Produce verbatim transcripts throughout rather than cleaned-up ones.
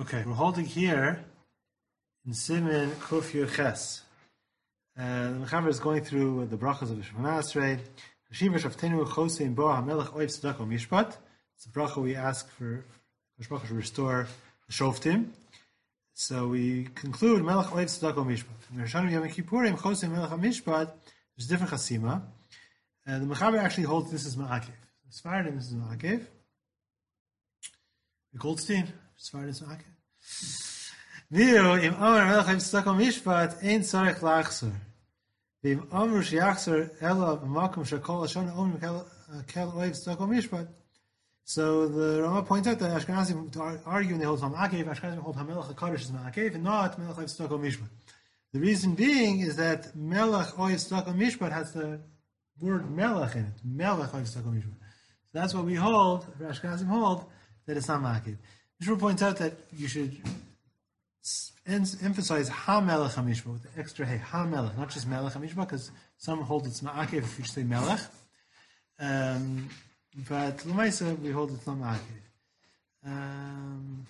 Okay, we're holding here in Siman Kuf Yud Ches. Uh, the Mechaber is going through the brachas of the Shemona Esrei. Hashiva Shaftenu Chosein Bo HaMelech Oiv Tzedakah Mishpat. It's a bracha we ask for Hashbach to restore the Shoftim. So we conclude Melech Oiv Tzedakah Mishpat. In Roshanu Yom Kippurim Chosein Melech Mishpat. There's a different chasima. And the Mechaber actually holds this is Ma'akev. Sfardim, this is Ma'akev. The Goldstein, Sfardim is Ma'akev. Viu im Amar Melech Oiv Tzedakah Mishpat ein tzarech lachzor. V'im Amar sheyachzor ela b'makom shekol Hashanah omrim kel Oiv Tzedakah Mishpat. So the Rama points out that Ashkenazim argue and they hold Ma'akev, Ashkenazim hold HaMelech HaKadosh is Ma'akev, and not Melech Oiv Tzedakah Mishpat. The reason being is that Melech Oiv Tzedakah Mishpat has the word Melech in it. Melech Oiv Tzedakah Mishpat. So that's what we hold, Ashkenazim hold, that it's not Ma'akev. Mishra points out that you should emphasize Ha-Melech HaMishpat with the extra hey, Ha-Melech, not just Melech HaMishpat, because some hold it's Ma'akev if you say Melech. Um, but L'maisa, we hold it's not Ma'akev. Um,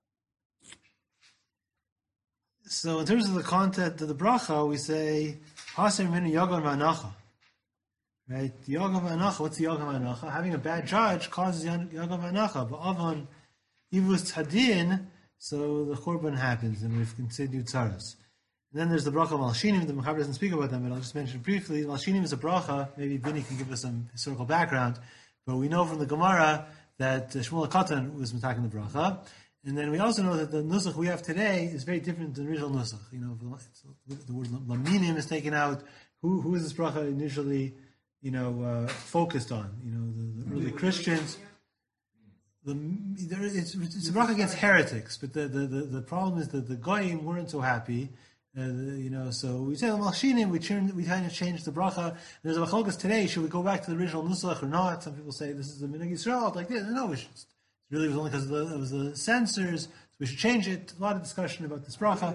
so in terms of the content of the bracha, we say Haser Minu Yagon V'Anacha. Right? The Yagon V'Anacha, what's the Yagon V'Anacha? Having a bad judge causes Yagon V'Anacha. But Avon Ivus Tadin, so the Churban happens, and we've continued Tzaras. And then there's the bracha of Malshinim. The Mechaber doesn't speak about them, but I'll just mention briefly. Malshinim is a bracha. Maybe Bini can give us some historical background. But we know from the Gemara that uh, Shmuel HaKatan was attacking the bracha. And then we also know that the nusach we have today is very different than the original nusach. You know, the word laminim is taken out. Who who is this bracha initially, you know, uh, focused on? You know, the, the early Christians. The, there, it's, it's a bracha against heretics, but the, the, the, the problem is that the goyim weren't so happy. Uh, the, you know, so we say Malshinim, we turn, we kind of change the bracha. And there's a machlokes today. Should we go back to the original nusach or not? Some people say this is the Minhag Yisrael, like this. No, we should. It really was only because the, it was the censors. So we should change it. A lot of discussion about this bracha.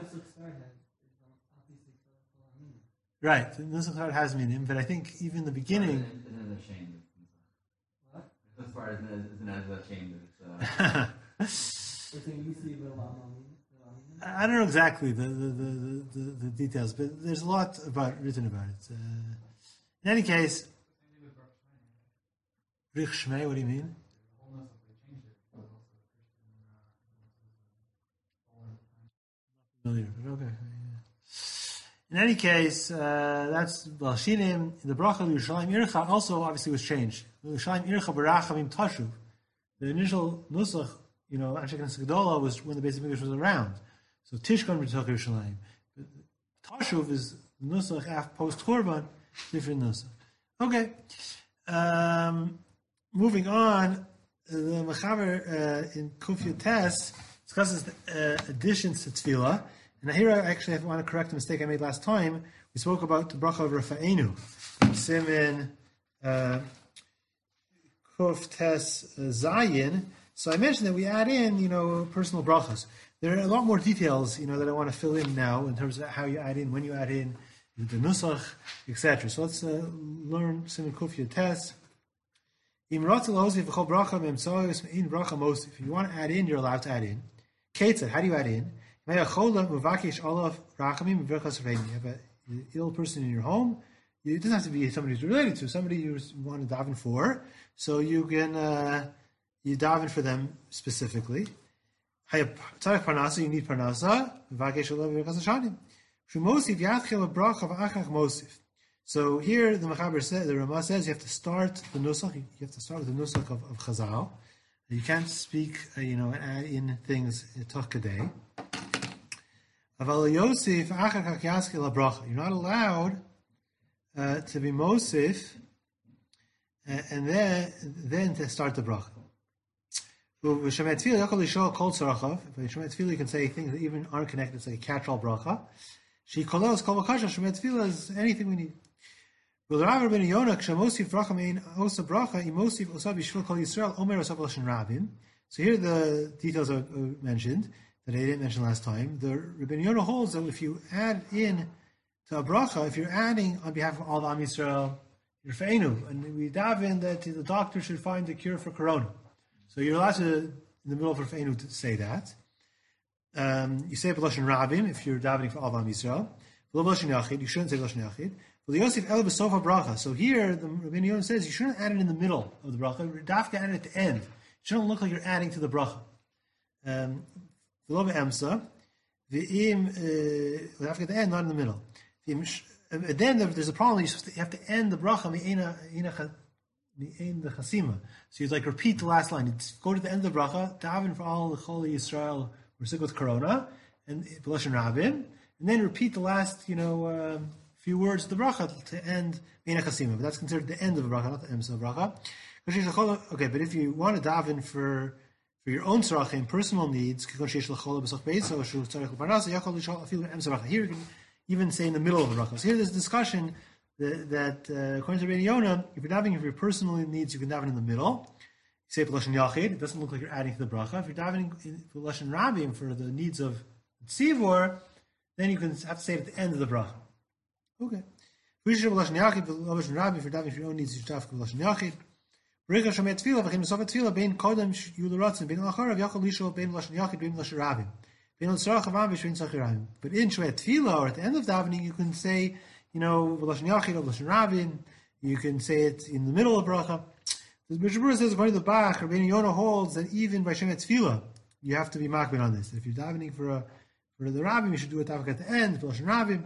Right, the nusach has meaning, but I think even the beginning. As far as the chamber, I don't know exactly the the, the, the, the details, but there's a lot about written about it. Uh, in any case, Rich Shmei, what do you mean? Familiar, but okay. In any case, uh, that's Balshinim. The bracha of Yerushalayim Ircha also obviously was changed. Yerushalayim Ircha Barachamim Tashuv. The initial nusach, you know, Anshe Knesset Gedola was when the Beis Hamikdash was around. So Tishkon B'Tzach Yerushalayim. Tashuv is nusach after post Churban, different nusach. Okay. Um, moving on, the Mechaber uh, in Kuf Yud Tes discusses the, uh, additions to Tefillah. And here I actually I want to correct a mistake I made last time. We spoke about the bracha of Rafa'enu, Siman uh, Kuf Tes Zayin. So I mentioned that we add in, you know, personal brachas. There are a lot more details, you know, that I want to fill in now in terms of how you add in, when you add in, the nusach, et cetera. So let's uh, learn Siman Kuf Yud Tes. If you want to add in, you're allowed to add in. Ketzad, how do you add in? You have an ill person in your home. It doesn't have to be somebody who's related to, somebody you want to daven for. So you can uh, you daven for them specifically. You need parnasa. So here the Mechaber says, the Rama says, you have to start the nusach. You have to start with the nusach of, of Chazal. You can't speak, uh, you know, and add in things toch kadei. You're not allowed uh, to be Mosif uh, and then then to start the bracha. If you can say things that even aren't connected, it's like a catch-all bracha. She kolos kol vakasha shemet tefillah is anything we need. So here the details are mentioned that I didn't mention last time. The Rabbeinu Yonah holds that if you add in to a bracha, if you're adding on behalf of all the Am Yisrael, you're fe'enu, and we daven that the doctor should find a cure for corona. So you're allowed to, in the middle of a fe'enu, to say that. Um, you say it b'lashon rabim if you're davening for all of Am Yisrael. B'lashon yachid, you shouldn't say b'lashon yachid. Yosef el b'sofa bracha. So here, the Rabbeinu Yonah says you shouldn't add it in the middle of the bracha. Dafka add it at the end. It shouldn't look like you're adding to the bracha. Um, V'lo be'emsa. V'im dafka at the end, not in the middle. And then there's a problem. You have to end the bracha mi'ena mi'en the chasima. So you like repeat the last line. You go to the end of the bracha, daven for all the Choli Yisrael who are sick with corona, and b'lashon rabim, and then repeat the last, you know, uh, few words of the bracha to end mi'en chasima. But that's considered the end of the bracha, not the emsa bracha. Okay, but if you want to daven for for your own tzarachim, personal needs, here you can even say in the middle of the bracha. So here there's a discussion that, that uh, according to Rabbeinu Yonah, if you're davening for your personal needs, you can daven in the middle. You say b'lashon yachid, it doesn't look like you're adding to the bracha. If you're davening for b'lashon rabim for the needs of tzivor, then you can have to say it at the end of the bracha. Okay. If you're davening for your own needs, you should daven b'lashon yachid. But in Shemei Tefillah, or at the end of davening, you can say, you know, B'lashon Yachid or B'lashon Rabin. You can say it in the middle of bracha. The Bishop Berurah says, according to the Bach, Rabbeinu Yonah holds that even by Shemei Tefillah, you have to be makbid on this. If you're davening for a for the Rabin, you should do it at the end, B'lashon Rabin.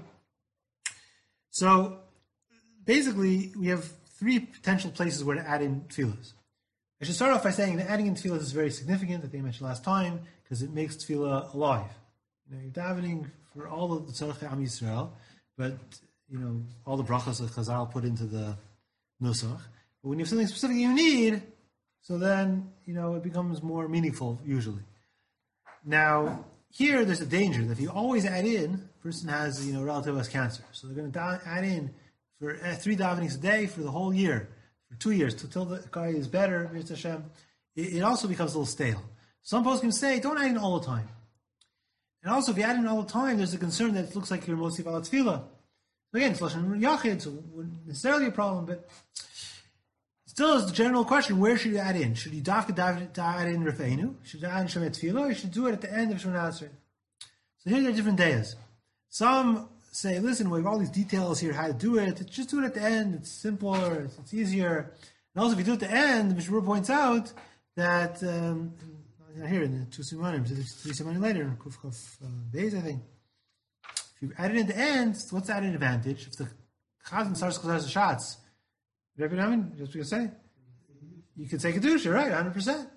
So basically, we have three potential places where to add in tefillahs. I should start off by saying that adding in tefillahs is very significant, that they mentioned last time, because it makes tefillah alive. You know, you're davening for all of the tzarechei Am Yisrael, but you know all the brachas that Chazal put into the nusach. But when you have something specific you need, so then you know it becomes more meaningful usually. Now here there's a danger that if you always add in, a person has you know relative who has cancer, so they're going to da- add in for uh, three davenings a day for the whole year, for two years, until the guy is better, Hashem, it, it also becomes a little stale. Some folks can say, don't add in all the time. And also, if you add in all the time, there's a concern that it looks like you're mostly ala tefillah. So again, it's Lashon Yachid, so it wouldn't necessarily a problem, but still is the general question, where should you add in? Should you dafka add in Rafeinu? Should you add in Shemei Tefillah? Or you should do it at the end of Shemona Esrei? So here there are different days. Some say, listen, we have all these details here, how to do it. Just do it at the end. It's simpler. It's, it's easier. And also, if you do it at the end, the Mishnah points out that um, here in the two simanim, three simanim later, in Kuf Kuf Beis, I think. If you add it in the end, what's the added advantage? If the Chazan starts to the shots, you know what I mean? Just what you say, you can say kedusha, right? one hundred percent.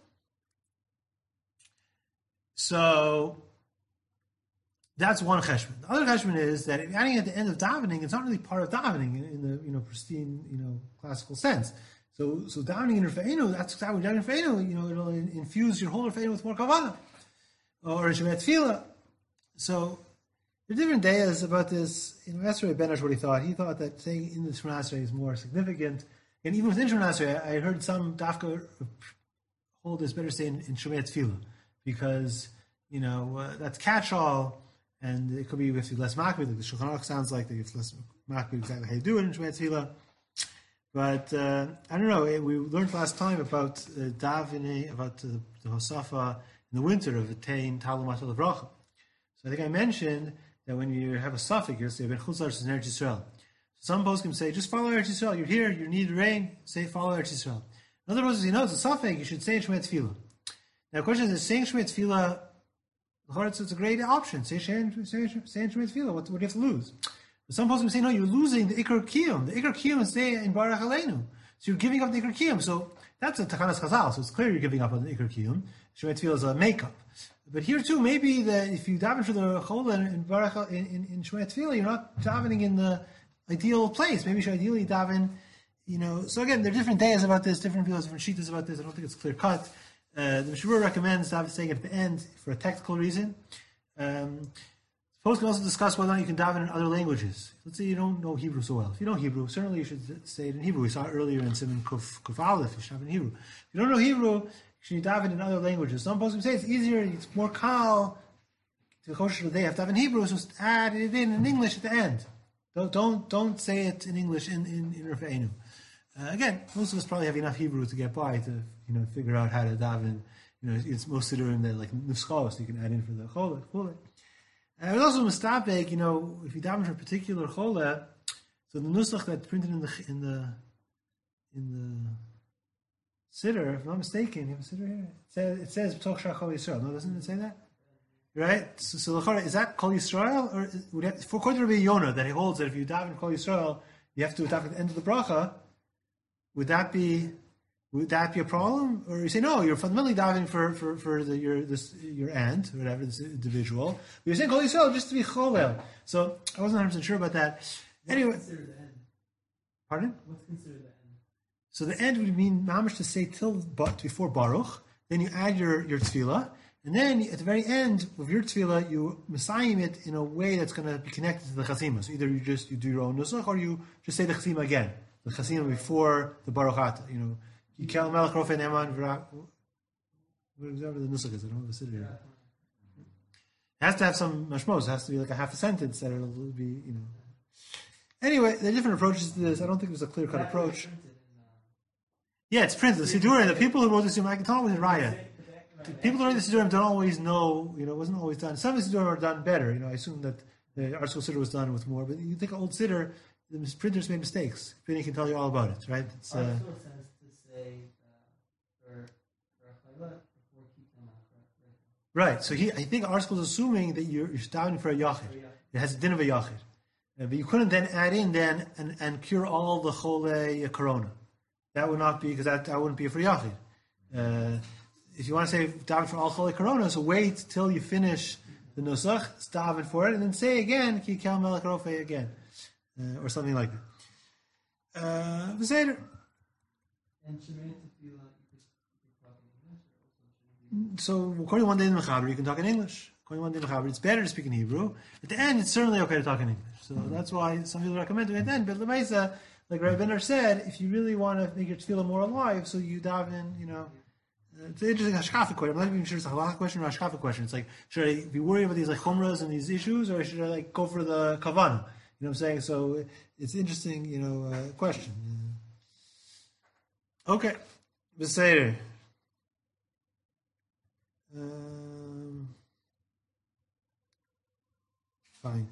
So that's one cheshbon. The other cheshbon is that if adding at the end of davening, it's not really part of davening in, in the you know pristine you know classical sense. So so davening in Rafeinu, that's exactly davening in Rafeinu. You know, it'll infuse your whole Rafeinu with more kavanah, or Shemei Tefillah. So there are different ideas about this. You know, Esrei Ben Ash, what he thought. He thought that saying in the Shemona Esrei is more significant. And even within Shemona Esrei, I heard some dafka hold this better saying in Shemei Tefillah, because you know uh, that's catch-all. And it could be with less makbid, like the Shulchan Aruch sounds like it's less makbid exactly how you do it in Shemei Tefillah. But uh, I don't know. We learned last time about uh, davening, about uh, the Hosafa in the winter of Etein Talumat Levracha. So I think I mentioned that when you have a suffix, you say Ben Chutz La'aretz and Eretz Yisrael. So some poskim say just follow Eretz Yisrael. You're here, you need rain. Say follow Eretz Yisrael. In other words, you know it's a suffix. You should say in Shemei Tefillah. Now, the question is, saying Shemei Tefillah. It's a great option. Say Shemei Tefillah. What, what do you have to lose? But some folks say, no, you're losing the Iker Kiyum. The Iker Kiyum is say in Baruch Aleinu. So you're giving up the Iker Kiyum. So that's a Takanas Chazal. So it's clear you're giving up on the Iker Kiyum. Shemei Tefillah is a makeup. But here too, maybe that if you daven for the Chol in Baruch in, in, in Shemei Tefillah, you're not davening in the ideal place. Maybe you should ideally daven, you know. So again, there are different days about this, different views, different sheetas about this. I don't think it's clear cut. Uh, the Mishnah recommends daven saying at the end for a technical reason. Um, Folks can also discuss whether or not you can daven in other languages. Let's say you don't know Hebrew so well. If you know Hebrew, certainly you should say it in Hebrew. We saw it earlier in Simon Kuf, Kuf Aleph, you should daven in Hebrew. If you don't know Hebrew, you should daven in other languages. Some folks can say it's easier, it's more kal to kosher they have to daven in Hebrew, so just add it in in English at the end. Don't don't, don't say it in English in in, in Rafeinu. Uh, again, most of us probably have enough Hebrew to get by to you know figure out how to daven you know, it's most siddurim that like nuschos, so you can add in for the chole, chole. And there's also mistapek, you know, if you daven for a particular chole, so the nusach that's printed in the in the in the siddur, if I'm not mistaken, you have a siddur here. It says it says B'toch Shar Chol Yisrael. No, doesn't it say that? Right? So, so is that Kol Yisrael, or is, would it, for according to Rabbi Yonah, that he holds that if you daven Kol Yisrael, you have to daven at the end of the bracha. Would that be would that be a problem? Or you say no, you're fundamentally davening for for for the, your this your aunt or whatever, this individual. But you're saying Kol Yisrael just to be cholel. So I wasn't one hundred percent sure about that. What's anyway, considered the end? Pardon? What's considered the end? So the end would mean mamash to say till but before Baruch. Then you add your your tefillah, and then at the very end of your tefillah, you messiahim it in a way that's going to be connected to the chasima. So either you just you do your own nusach, or you just say the chasima again, the chasima before the Baruch Ata. You know, you kel melech rofe neman v'rak. Whatever the nusach is, I don't have the siddur here. It has to have some mashmos. It has to be like a half a sentence that it'll be, you know. Anyway, there are different approaches to this. I don't think there's a clear cut approach. Yeah, it's printed. The Siddurim, the people who wrote the Siddurim, I can tell with Raya. The people who wrote the Siddurim don't always know, you know, it wasn't always done. Some of the Siddurim are done better. You know, I assume that the Art School Siddur was done with more, but you think an old Siddur, the printers made mistakes. Vinny can tell you all about it, right? It's, uh, Art School tends to say uh, for for a chayla before kitam right. So he, I think Art School is assuming that you're, you're davening for a yachid. It has a din of a yachid. Uh, but you couldn't then add in then and, and cure all the chole corona. That would not be, because that, that wouldn't be for Yachid. Uh, if you want to say daven for all Chole Corona, so wait till you finish the Nusach, daven for it, and then say again, Ki Kel Melech Rofe again. Uh, or something like that. Uh, V'seder. And Shemay Tefillah, you could talk in English, or also So, according to one day in Mechaber, you can talk in English. According to one day in Mechaber, it's better to speak in Hebrew. At the end, it's certainly okay to talk in English. So that's why some people recommend doing it then. But Lemaisa, like Rabbi Benner said, if you really want to make your tefillah more alive, so you dive in, you know. Uh, it's an interesting hashkafa question. I'm not even sure it's a halacha question or a hashkafa question. It's like, should I be worried about these like chumras and these issues, or should I like go for the kavanah? You know what I'm saying? So it's an interesting, you know, uh, question. Okay. Beseder. Um, fine.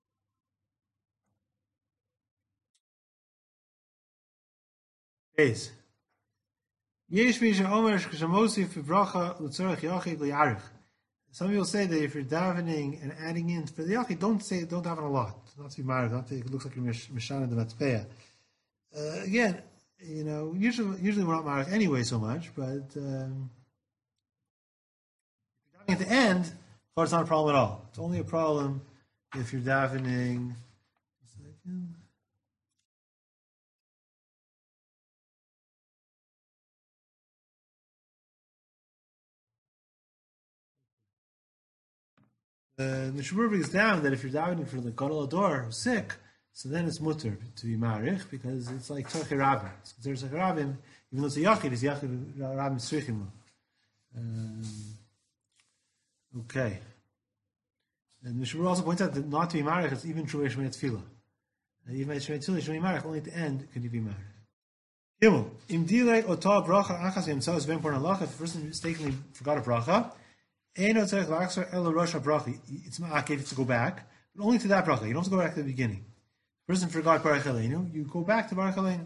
Yes. Yesh mi she'omer sh'mosif v'bracha l'tzorach yachid li'arich. Some people say that if you're davening and adding in for the yachid, don't say don't daven a lot. Not to be married. Not to, it looks like you're mishana the matzpeya. Uh, again, you know, usually usually we're not married anyway so much, but um, if you're davening at the end, it's not a problem at all. It's only a problem if you're davening. A second. The Mishnah brings down that if you're davening for the Gadol Ador who's sick, so then it's mutter to be marich because it's like tzarchei rabim. It's considered tzarchei rabim, even though it's a yachid, it's yachid rabim tzrichim. Um, okay. And Mishnah also points out that not to be marich is even true of Shemei Tefillah. Even at Shemei Tefillah, Shemei marich only at the end can you be marich. Gimel, im dilei otah bracha achas yemtzah is very important halacha. If the person mistakenly forgot a bracha. It's ma'akev to go back, but only to that bracha. You don't have to go back to the beginning. The person forgot Baruch Aleinu, you go back to Baruch Aleinu.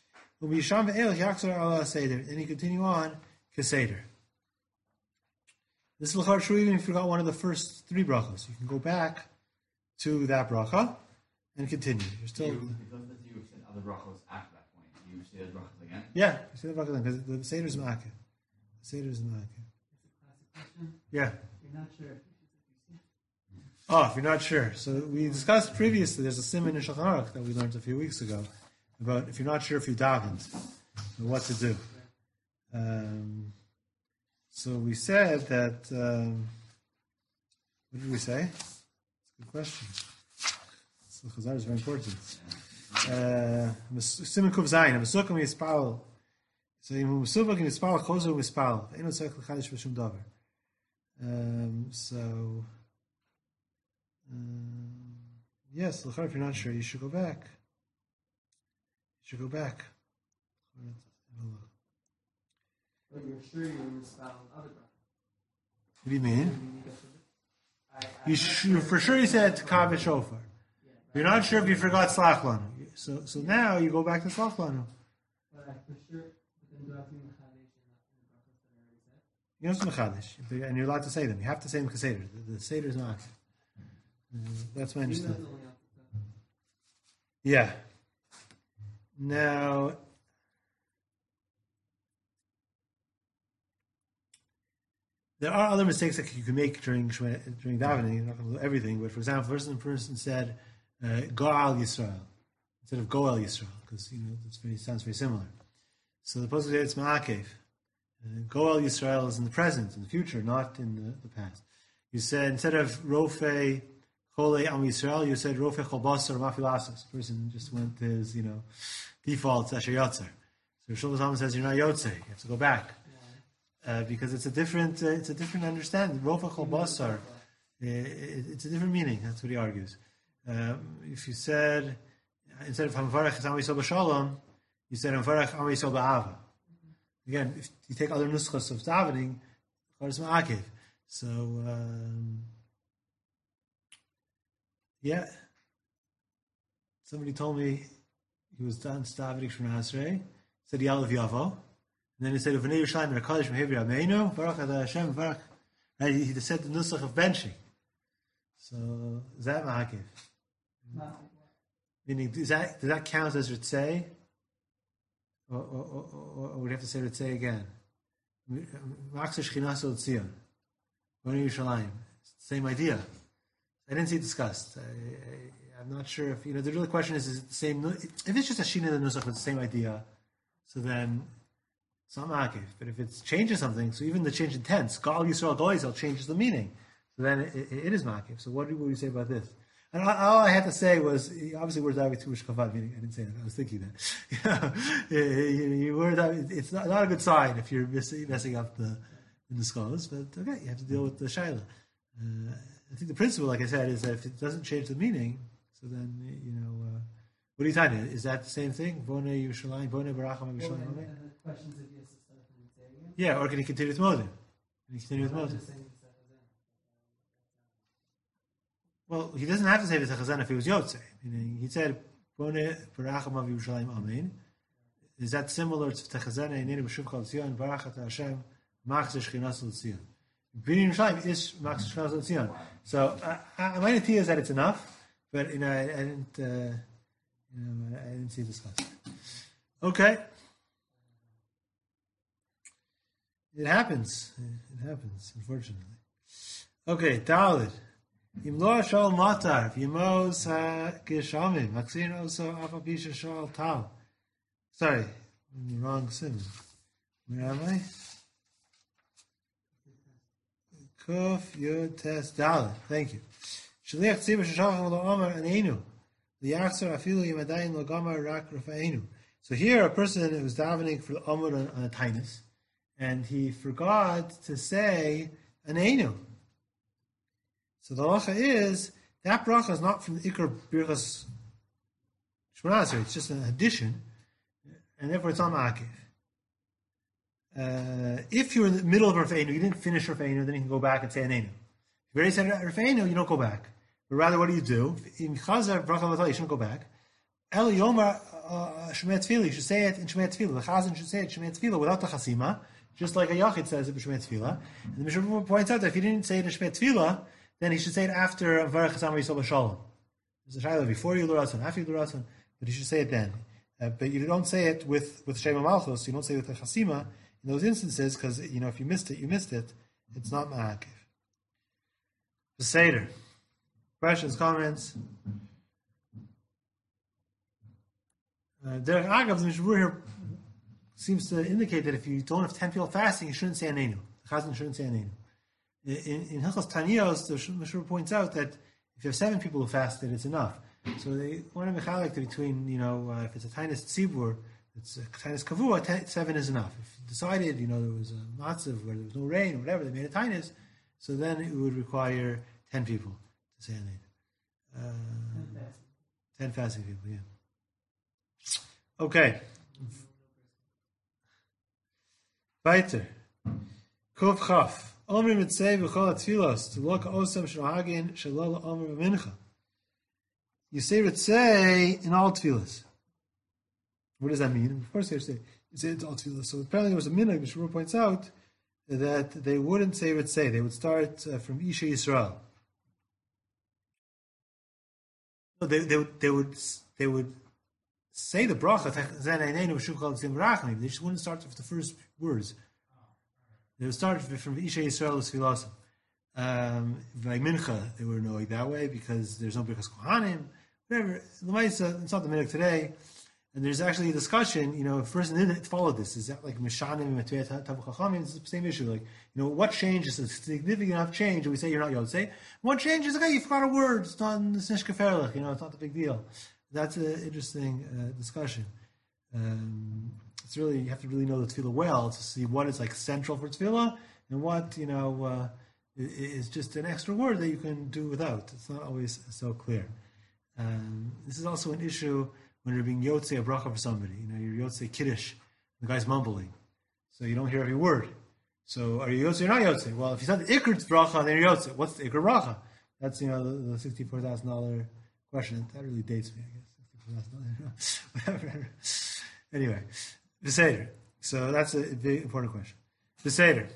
And you continue on Keseder. This is l'char true even if you forgot one of the first three brachas. You can go back to that bracha and continue. You're still. You, because you said other brachos after that point. You say the brachos again? Yeah, you say the brachas again because the Seder is ma'akev. The Seder is ma'akev. Yeah. You're not sure. Oh, if you're not sure. So we discussed previously, there's a simon in Shulchan Aruch that we learned a few weeks ago about if you're not sure if you davened, what to do. Um, so we said that, um, what did we say? That's a good question. So Chazar is very important. Simon Kuv Zayin, Mesukam Yispal. So Mesukam Yispal, Chozo Yispal. Eino Tzarech L'chadish V'shum Davar. Um, so, um, yes, if you're not sure, you should go back. You should go back. But you're sure you misspelled other brachas. What do you mean? You sh- for sure you said Kav Shofar. You're not sure if you forgot Slach Lanu. So, so now you go back to Slach Lanu. But I for sure, but then do I have to be Mechadish and not in the brachas that I already said? You don't have to Mechadish, and you're allowed to say them. You have to say them Keseder. The, the Seder is not. Uh, that's my Even though understanding. it's only after that. Yeah. Now, there are other mistakes that you can make during Shema- during davening. You're not going to do everything, but for example, person person said uh, Goal Yisrael instead of Goel Yisrael because you know it very sounds very similar. So the posuk said it's Ma'akev. Uh, Goel Yisrael is in the present, in the future, not in the, the past. You said instead of Rofe Chole Am Yisrael, you said Rofe Cholbasar Mafilasos. The person just went to his you know default Asher Yotzer. So Shlomo Zalman says you're not Yotzer. You have to go back. Uh, because it's a different, uh, it's a different understanding. Rofa chol basar, uh, it's a different meaning. That's what he argues. Um, if you said instead of hamvarach am yisrael b'shalom, you said hamvarach am yisrael b'ava. Again, if you take other nuschos of davening, chodesh ma'akev. So um, yeah, somebody told me he was done davening from Hasrei, said Yalav Yavo. And then he said, "V'nei Yerushalayim v'Hakadosh Mehevi Ameinu Baruch Adonai Hashem Baruch." Right? He he said the nusach of benching. So is that ma'akev? Meaning, does that does that count as ritzei, or, or, or, or would you have to say ritzei again? Ma'akseh Shchinas Od Tzion, V'nei Yerushalayim. It's the same idea. I didn't see it discussed. I, I, I'm not sure if you know. The real question is: is it the same? If it's just a shina the nusach with the same idea, so then. It's not ma'akev, but if it's changing something, so even the change in tense, Gal Yisrael, Gal Yisrael changes the meaning. So then it, it, it is ma'akev. So what do you say about this? And all, all I had to say was, obviously, we're diving too much kavad, meaning I didn't say that. I was thinking that. you, you, you were diving, it's not, not a good sign if you're messing, messing up the in the scholars, but okay, you have to deal with the shaila. Uh, I think the principle, like I said, is that if it doesn't change the meaning, so then you know. Uh, what are you talking about? Is that the same thing? Bone Yerushalayim, Bone Baracham Yerushalayim. And the questions if he has to start from the again. Yeah, or can he continue with Modim? Can he continue with Modim? Well, he doesn't have to say V'Tachazan if he was Yotzei. Meaning, he said, Bone Baracham Yerushalayim Amen. Is that similar to V'Tachazan Einenu B'Shuv Chal Tzion, Barachat Hashem, Machzeh Shchinas Od Tzion? B'Nei Yerushalayim is Machzeh Shchinas Od Tzion. So, uh, my idea is that it's enough, but you know, I, I didn't. Uh, You know, I didn't see this class. Okay. It happens. It happens, unfortunately. Okay, Dalit. Imlo shal matar, v'yimos ha-geshamim, maksin oso afapisha shal tal. Sorry, I'm in the wrong sim. Where am I? Kuf Yud Tes Dalit. Thank you. Shaliach tzibah shashacham lo omer aneinu. So here, a person was davening for the Amud on, on a tainus, and he forgot to say an Einu. So the halacha is that bracha is not from the Ikar Birchas Shemona Esrei; it's just an addition, and therefore it's not ma'akev. Uh, if you're in the middle of Rav Einu, you didn't finish Rav Einu, then you can go back and say an Einu. If you already said Rav Einu, you don't go back. But rather, what do you do? In Chazar bracha l'tal, you shouldn't go back. El Yomar Shemei Tefillah, you should say it in Shemei Tefillah. The Chazan should say it in Shemei Tefillah without the Chasima, just like a Yachid says it in Shemei Tefillah. And the Mishnah points out that if he didn't say it in Shemei Tefillah, then he should say it after Varech Chasam Yisrael B'Shalom. There's a Shaila before you L'Ratzon, after you L'Ratzon, but you should say it then. Uh, but you don't say it with with Shema Malchus. You don't say it with the Chasima in those instances because you know if you missed it, you missed it. It's not Ma'akev. The Seder. Questions, comments? Uh, Derek Agav, the Mishnah here seems to indicate that if you don't have ten people fasting, you shouldn't say Anenu. The Chazan shouldn't say Anenu. In, in Hilchos Taniyos, the Mishnah points out that if you have seven people who fasted, it's enough. So they want to mechalek between, you know, uh, if it's a Tainus Tzibur, it's a Tainus Kavua, ten, seven is enough. If you decided, you know, there was a matzav where there was no rain or whatever, they made a Tainus, so then it would require ten people. To say uh, ten fasting people, yeah. Okay. Weiter. Kuf Chaf. Omrim Mitzveh B'chol HaTfilos, to look Osam Shahagin Shalala Omer Mincha. You say Ritzei in all tefillas. What does that mean? Of course, they say you say it's all tefillas. So apparently, there was a minhag. The Shmuel points out that they wouldn't say Ritzei. They would start uh, from Isha Yisrael. So they they would they would they would say the bracha. They just wouldn't start with the first words. They would start from Isha Yisrael Tfilasim. Um, like Mincha, they were knowing that way because there's no Birkas Kohanim. Whatever. L'maisa, it's not the minhag today. And there's actually a discussion, you know, first and then followed this. Is that like Mishanim and Tavu Chachamim? It's the same issue. Like, you know, what change is a significant enough change? And we say you're not Yotzei. What change is, okay, you forgot a word. It's not it's Nish Keferlich, you know, it's not the big deal. That's an interesting uh, discussion. Um, it's really, you have to really know the Tefillah well to see what is like central for Tefillah and what, you know, uh, is just an extra word that you can do without. It's not always so clear. Um, this is also an issue when you're being Yotzei a bracha for somebody. You know, you're Yotzei Kiddush, the guy's mumbling. So you don't hear every word. So are you Yotzei or not Yotzei? Well, if you said the Iker bracha, then you're Yotzei. What's the Iker bracha? That's, you know, the, the sixty-four thousand dollars question. That really dates me, I guess. sixty-four thousand dollars. Whatever. Anyway, the Seder. So that's a big, important question. The Seder.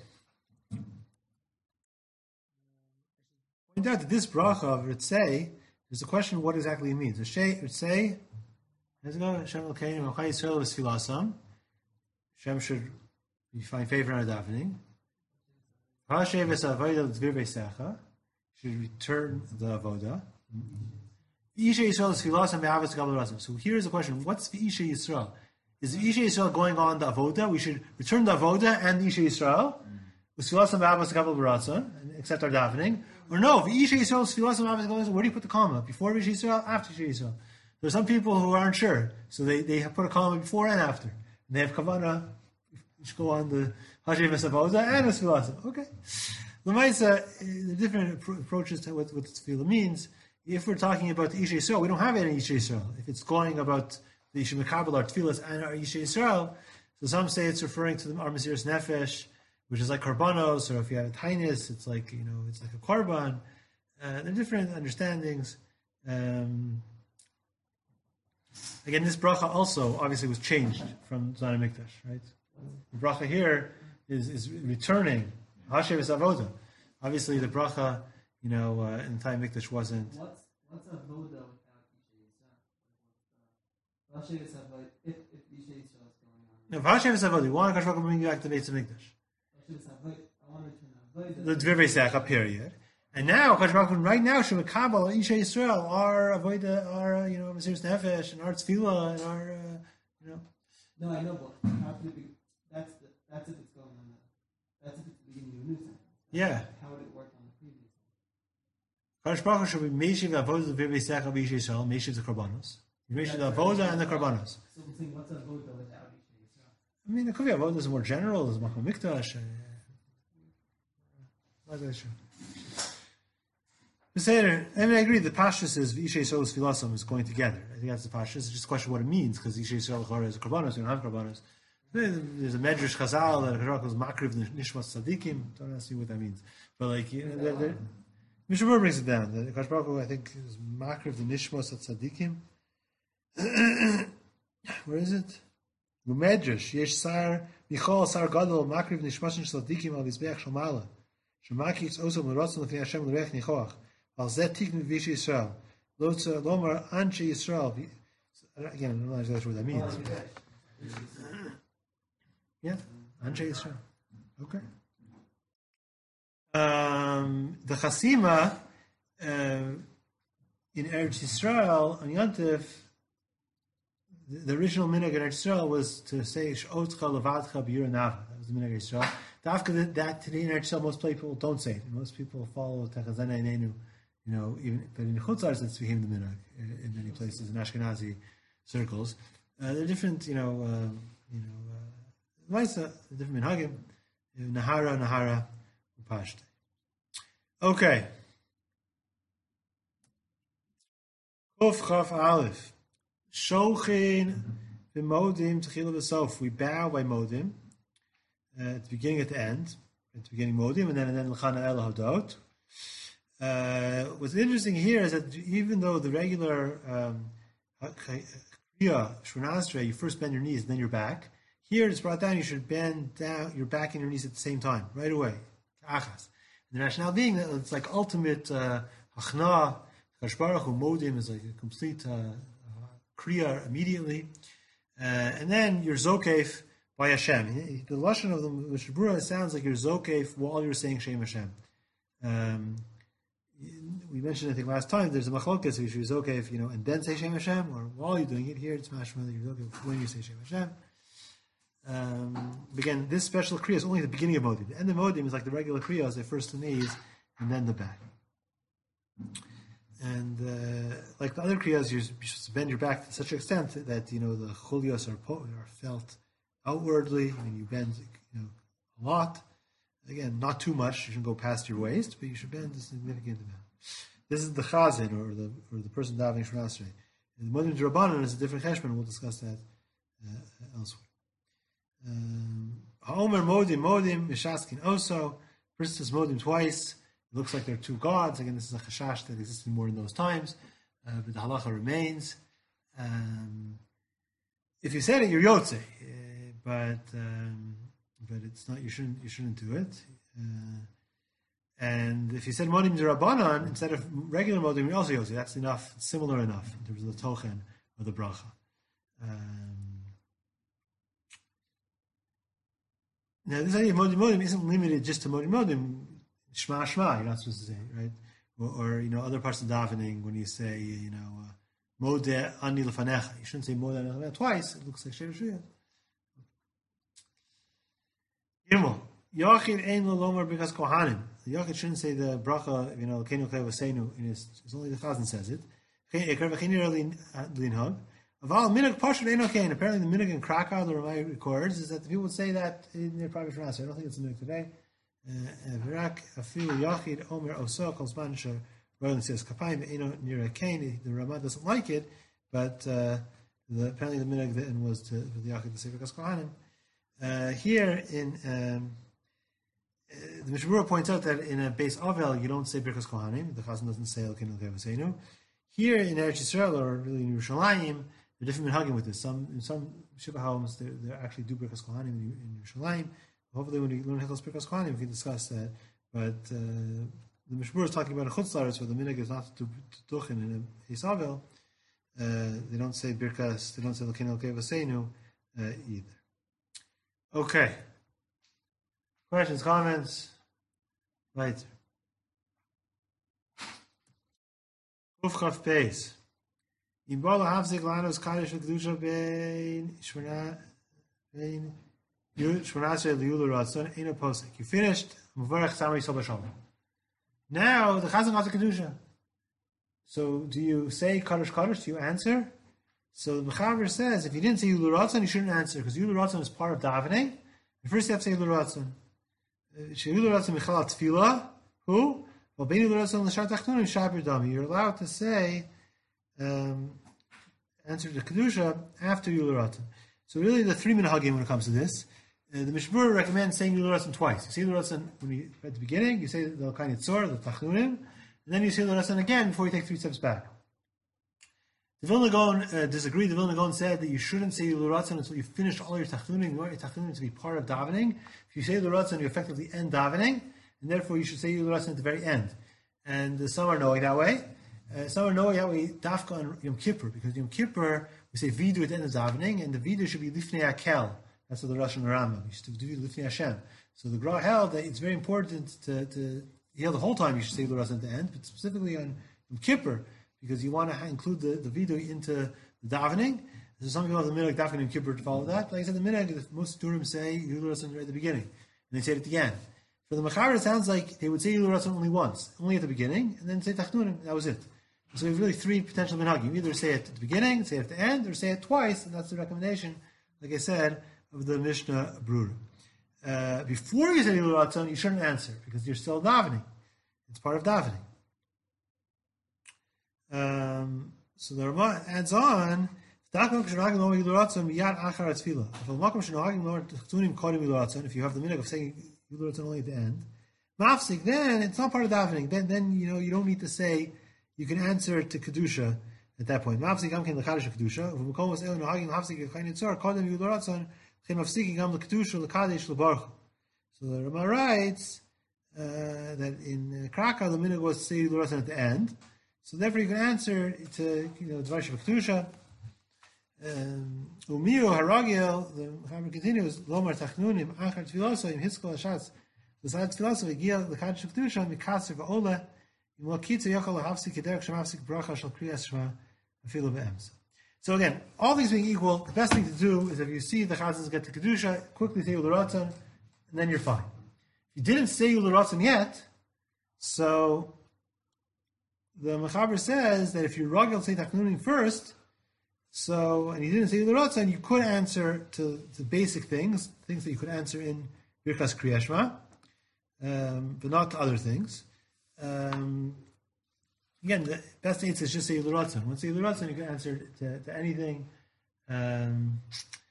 Point out that this bracha of Ritzei, there's a question of what exactly it means. Ritzei, let's go. Hashem Elokeinu Melchai Yisrael v'Sfilasam. Hashem should be find favor in our davening. Hashem v'Savoda l'Dvir v'Secha should return the avoda. V'Isha Yisrael v'Sfilasam ve'Avos Gabel Rasam. So here's the question: what's V'Isha Yisrael? Is V'Isha Yisrael going on the avoda? We should return the avoda and the Isha Yisrael. V'Sfilasam ve'Avos Gabel Rasam, except our davening. Or no, V'Isha Yisrael v'Sfilasam ve'Avos Gabel Rasam. Where do you put the comma? Before V'Isha Yisrael, after Isha Yisrael. There are some people who aren't sure, so they, they have put a comma before and after. And they have kavanah, you should go on the Hashem V'Savoda and V'Sfilasam. Okay. L'maisa, the different appro- approaches to what, what tefillah means. If we're talking about the Isha Yisrael, we don't have any Isha Yisrael. If it's going about the Isha Mekabel, our tefillahs, and our Isha Yisrael, so some say it's referring to the, our Mesiras Nefesh, which is like Karbanos, or if you have a Tainis, it's like, you know, it's like a Karban. Uh, there are different understandings. Um, Again, this bracha also obviously was changed from Zman HaMikdash, right? The bracha here is, is returning Hashem Avoda. Obviously, the bracha, you know, uh, in the time of Mikdash wasn't. What's what's avoda without Isha Yisrael? Hashem Avoda. If if Isha Yisrael is going on. No, if Hashem Avoda, you want to bring you back to the Beit of Mikdash. Hashem Avoda. I want to return The avoda. Dvir V'Secha period. And now, right now, Shem Kabbalah, Isha Yisrael, our avoda, our, you know, Mesiras Nefesh, and our Tefillah, and our, uh, you know. No, I know, but after the, that's the, that's if it's going on the, that's if it's the beginning of a new sentence. Yeah. How would it work on the previous sentence? Kadosh Baruch Hu should be Meshiv Avoda Dvir V'Secha B'Isha Yisrael, Meshiv the Karbanos. Meshiv the Avoda and the Karbanos. So I'm saying, what's avoda without Isha Yisrael? I mean, it could be Avoda is more general, there's Makom Mikdash. Not that sure. I mean, I agree. The Pashtus is Isha Yisrael Filasam is going together. I think that's the Pashtus. It's just a question of what it means because Isha Yisrael is a Karbanos. We don't have Karbanos. There's a Medrash Chazal that Hakadosh is Makriv Nishmas Tzadikim. Don't ask me what that means. But like, you know, Mishnah Berurah brings it down. The Hakadosh Baruch Hu, I think, is Makriv the Nishmas Tzadikim. Where is it? The Medrash Yesh Sar Michal Sar Gadol Makriv Nishmas Tzadikim Al Yizbeach Shomala Shemakis Osam L'Ratzon L'Fnei Hashem L'Reich Nichoach. Al Zet Tiknu V'Isha Yisrael. Lotza Lomar Anshe Yisrael. Again, I don't know exactly what that means. Yeah, Anshe Yisrael. Okay. Um, the Chasima uh, in Eretz Yisrael on Yontif, the, the original minhag in Eretz Yisrael was to say Sh'otcha Levadcha B'Yura Nava. That was the minhag of Yisrael. Dafka that today in Eretz Yisrael, most people don't say it. Most people follow Techazena Inenu. You know, even but in Chutz La'aretz it's became the minhag in, in many places in Ashkenazi circles. Uh, there are different, you know, uh, you know, uh, different minhagim. Nahara, Nahara, Upashte. Okay. Kof Chaf Aleph. Shochin b'modim techila v'sof. We bow by modim uh, at the beginning, at the end. at the beginning Modim, and then and then L'chana El Hodot. Uh, what's interesting here is that even though the regular um, Kriya Shemona Esrei, you first bend your knees and then your back. Here it's brought down. You should bend down your back and your knees at the same time, right away. Achas. The rationale being that it's like ultimate hachna. Kadosh Baruch Hu Modim is like a complete uh, uh, kriya immediately, uh, and then you're zokef by Hashem. The lashon of the Mishnah Berurah sounds like you're zokef while you're saying Shem Hashem. Um, we mentioned I think last time there's a machlokas if you're zokef, you know, and then say Shem Hashem, or while you're doing it. Here it's mashma that you're zokef when you say Shem Hashem. Um, again, this special kriya is only the beginning of Modim. The end of Modim is like the regular kriya, is the first the knees and then the back. And uh, like the other kriyas, you're supposed to bend your back to such an extent that you know the chulios are, po- are felt outwardly. I mean, you bend, you know, a lot. Again, not too much. You shouldn't go past your waist, but you should bend a significant amount. This is the chazan or the or the person davening Shemona Esrei. The Modim D'Rabbanan is a different cheshbon. We'll discuss that uh, elsewhere. Ha'omer Modim Modim Mishaskin also. Person says Modim twice. It looks like there are two gods. Again, this is a chashash that existed more in those times, uh, but the halacha remains. Um, if you said it, you're yotze, uh, but um, but it's not. You shouldn't. You shouldn't do it. Uh, and if you said modim d'Rabbanan instead of regular modim, you're also yotze. That's enough. It's similar enough in terms of the tochen of the bracha. Um, now, this idea of modim modim isn't limited just to modim modim. Shema Shema, you're not supposed to say, right? Or, or you know, other parts of davening when you say, you know, Modeh Ani Lefanecha. You shouldn't say Modeh Ani Lefanecha twice. It looks like Sheva Shuyah. Gimel. Yachid Ein Lo Lomar Birkas Kohanim. The Yachid shouldn't say the bracha, you know, Kenu Klev Vaseinu, in his, it's only the Chazan says it. Eker V'chinir Linhag. Aval Minhag Pashut Ein Okain. Apparently the Minhag in Krakow, the Ramai records, is that the people would say that in their private Shemona Esrei. I don't think it's a Minhag today. V'rak afilu yachid omer oso kol zman asher roilim says kapayim ve'eno nira kain. The Ramah doesn't like it, but uh, the, apparently the minhag then was to for the yachid to say birkas kohanim. Uh, here in um, uh, the Mishnah Berurah points out that in a base avel you don't say birkas kohanim. The Chazan doesn't say elkeinu levaseinu. Here in Eretz Yisrael or really in Yerushalayim, they're different minhagim with this. Some in some shiva homes they they actually do birkas kohanim in, in Yerushalayim. Hopefully, when we learn Hilchos Birkas Kohanim, we can discuss that. But uh, the Mishnah Berurah is talking about a chutz laretz where the minhag is not to tuchen in a Esavel. Uh, they don't say Birkas, they don't say L'keinu L'kei Vaseinu uh, either. Okay. Questions, comments? Right. Kuf Chaf Beis. Im Bala Havzik Lanos Kadosh V'Kedusha Bein Shmona Bein You finished. Now the Chazan got the kedusha. So do you say kadosh kadosh? Do you answer? So the Mechaber says if you didn't say Yulu Ratzon, you shouldn't answer because Yulu Ratzon is part of davening. First you have to say Yulu Ratzon. Yulu Ratzon Michal Tefillah. Who? Well, Bein Yulu Ratzon l'Shar Tachtonim Shabir Dami. You're allowed to say um, answer the kedusha after Yulu Ratzon. So really the three minhagim when it comes to this. Uh, the Mishnah Berurah recommends saying Yulu Ratzon twice. You say Yulu Ratzon when you, at the beginning, you say the L'Kain Yitzor, the Tachnunim, and then you say Yulu Ratzon again before you take three steps back. The Vilna Gaon uh, disagreed. The Vilna Gaon said that you shouldn't say Yulu Ratzon until you've finished all your Tachnunim. You want your Tachnunim to be part of davening. If you say Yulu Ratzon, you effectively end davening, and therefore you should say Yulu Ratzon at the very end. And uh, some are knowing that way. Uh, some are knowing that way, Dafka on Yom Kippur, because Yom Kippur, we say Vidu at the end of davening, and the Vidu should be Lifnei Akel. That's what the Rosh and the Rambam used to do Lifnei Hashem. So the Gra held that it's very important to, to heal the whole time you should say L'Ratzon at the end, but specifically on Yom Kippur, because you want to include the, the Vidu into the davening. So some people have the minhag davening Yom Kippur to follow that. Like I said, the minhag, most Durim say L'Ratzon right at the beginning, and they say it at the end. For the Mechaber, it sounds like they would say L'Ratzon only once, only at the beginning, and then say Tachnunim, that was it. So we have really three potential minhagim. You either say it at the beginning, say it at the end, or say it twice, and that's the recommendation, like I said, of the Mishnah Berurah. Uh, before you say Yulu Ratzon, you shouldn't answer, because you're still davening. It's part of davening. Um, so the Ramah adds on, if you have the minhag of saying Yulu Ratzon only at the end. Mafsik, then it's not part of davening. Then, then you know, you don't need to say. You can answer to kedusha at that point. Mafsik gam ken lechadish kedusha. V'mukom was elin hagin mafsik yekayin yitzar. Kodem Yulu Ratzon chen mafsiki gam lekedusha lekadesh lebaruch. So the Rama writes uh, that in uh, Krakow the minhag was to say Yulu Ratzon at the end. So therefore you can answer to you know Dvar Kedusha. Umiru Haragil, the Chaver continues, Lomar Tachnunim, Achar Tfiloso, Im Hiskol Hashatz, besides Tfiloso, Vigil, the Kaddish of Kedusha, Mikasser Va'ola, Im Lokitza Yochel Havsik Kederek Shemavsik Bracha Shal Kriyas Shema, Afilu Be'em. So again, all these being equal, the best thing to do is if you see the Chazzans get to Kedusha, quickly say Yulu Ratzon, and then you're fine. If you didn't say Yulu Ratzon yet, so the Mechaber says that if you Ragil say Tachnunim first, so, and you didn't say Yulu Ratzon, you could answer to the basic things, things that you could answer in Birkas Kriya Shema, um, but not to other things. Um, again, the best answer is just say Yulu Ratzon. Once you say Yulu Ratzon, you can answer to, to anything. Um,